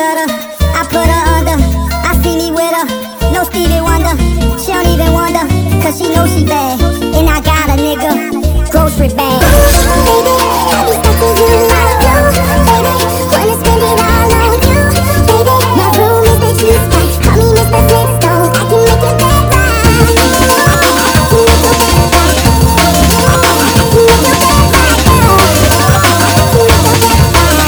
stutter, I put her under. I see me with her, no Stevie Wonder. She don't even wonder, cause she knows she bad. And I got a nigga, grocery bag. Baby, I be stuck with you, baby, wanna spend it all on you, baby. My room is the G-spot, call me Mr. Flintstone. I can make your bed right. I can make your bed right. I can make your bed right, girl. I can make your bed right.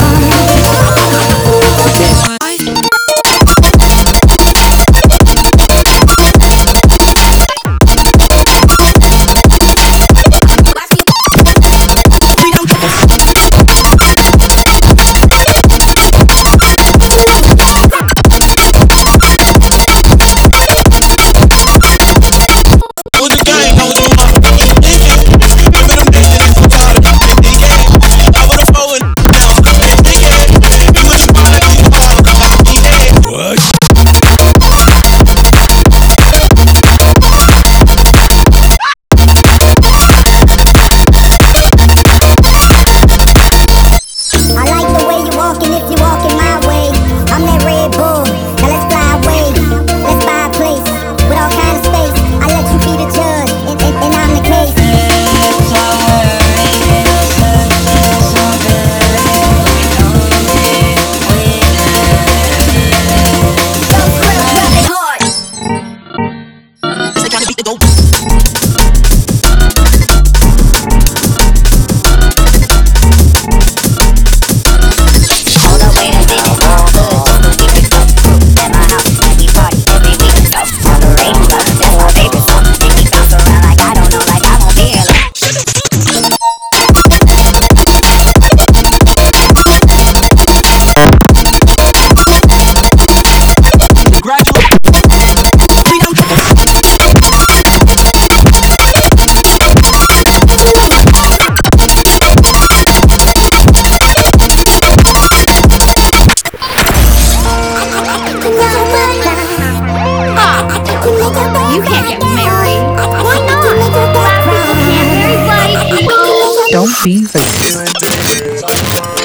You can't get married. Why not? Black people can't. Everybody can. Don't be racist.